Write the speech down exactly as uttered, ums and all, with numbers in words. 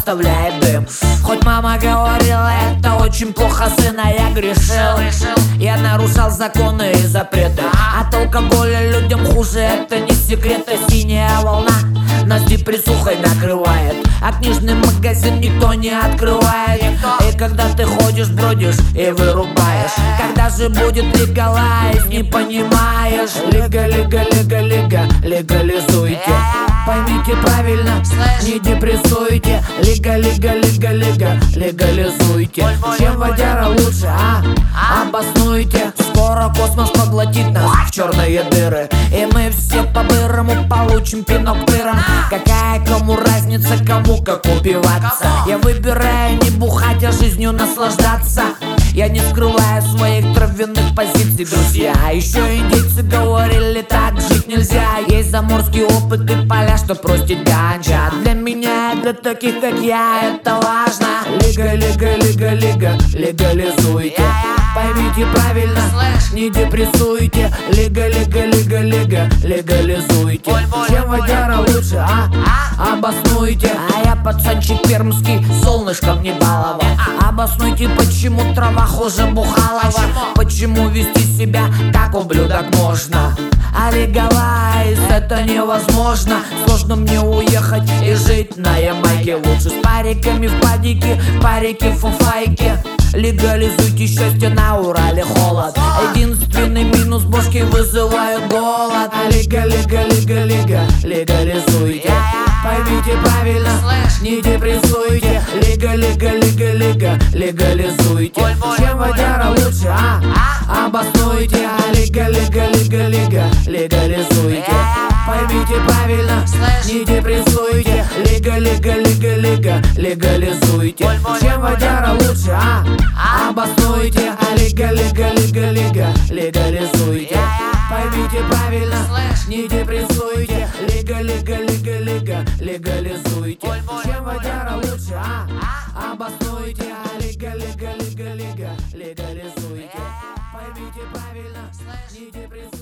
оставляет дым. Хоть мама говорила, это очень плохо, сына, я грешил. Я нарушал законы и запреты. От алкоголя людям хуже, это не секрет. А синяя волна нас депрессухой накрывает, а книжный магазин никто не открывает. И когда ты ходишь, бродишь и вырубаешь, когда же будет легалайз, не понимаешь. Лига, лига, лига, лига, легализуйте. Поймите правильно, не депрессуйте. Лига, лига, лига, лига, легализуйте. Чем водяра лучше, а? Обоснуйте. Скоро космос поглотит нас в черные дыры, и мы все по-бырому получим пинок тыром. Какая кому разница, кому как убиваться? Я выбираю не бухать, а жизнью наслаждаться. Я не скрываю своих травяных позиций, друзья. Еще индейцы говорили, так жить нельзя. Есть заморский опыт и поля, что простит ганджа. Для меня и для таких, как я, это важно. Лига, лига, лига, лига, легализуйте. Поймите правильно, не депрессуйте. Лига, лига, лига, лига, легализуйте. Чем водяра лучше, а? Обоснуйте. А я пацанчик пермский, солнышком не баловал. Обоснуйте, почему трава хуже бухалова. Почему вести себя как ублюдок можно? А легалайз это невозможно. Сложно мне уехать и жить на Ямайке. Лучше с париками в падике, парики в фуфайке. Легализуйте счастье, на Урале холод. Единственный минус, бошки вызывают голод. Лига, лига, лига, лига, легализуйте. Поймите правильно, не депрессуйте. Лига, лига, лига, лига, легализуйте. Чем водяра лучше, а? Обоснуйте. Лига, лига, лига, лига, легализуйте. Поймите правильно, не депрессуйте. Лига, лига, лига, лига, легализуйте. Чем водяра лучше, а? Обоснуйте. Лига, лига, лига, лига, легализуйте. Поймите правильно, не депрессуйте. Лига, лига, лига, лига, легализуйте. Чем водяра лучше, а? Обоснуйте. Лига, лига, лига, лига, легализуйте. Поймите правильно, не депрессуйте.